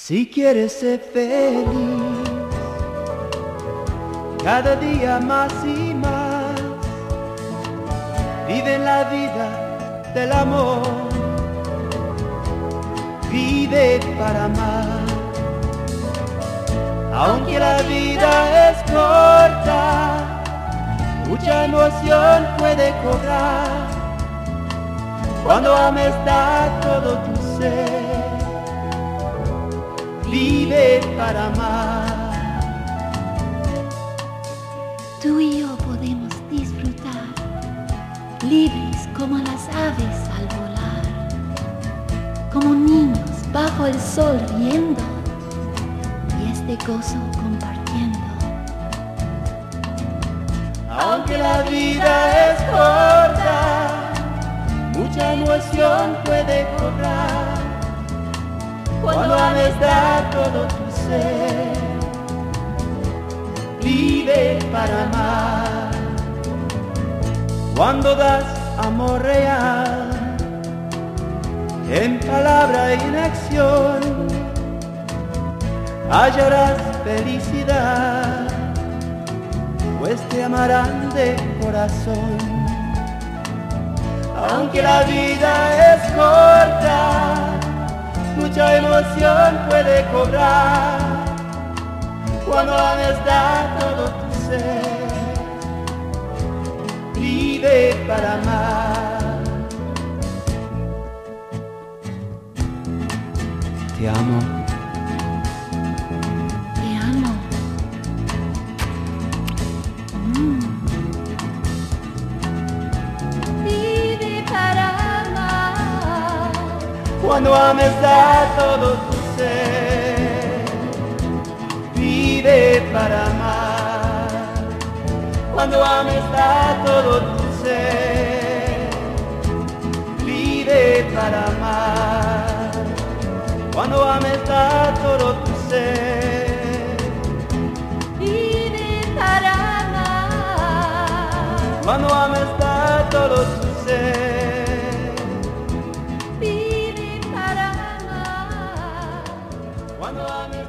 Si quieres ser feliz, cada día más y más, vive la vida del amor, vive para amar. Aunque la vida es corta, mucha emoción puede cobrar cuando ames da todo tu ser. Vive para amar. Tú y yo podemos disfrutar, libres como las aves al volar, como niños bajo el sol riendo y este gozo compartiendo. Aunque la vida es corta, mucha emoción puede cobrar cuando ames da todo tu ser. Vive para amar. Cuando das amor real, en palabra y en acción, hallarás felicidad, pues te amarán de corazón. Aunque la vida es corta, mucha emoción puede cobrar cuando ames da todo tu ser. Vive para amar. Te amo. Te amo. Vive para amar. Cuando ames da todo tu ser. Vive para amar. Cuando ames da todo tu ser. Vive para amar. Cuando ames da todo tu ser. Vive para amar. Cuando ames da todo tu ser. Vive para amar. Cuando ames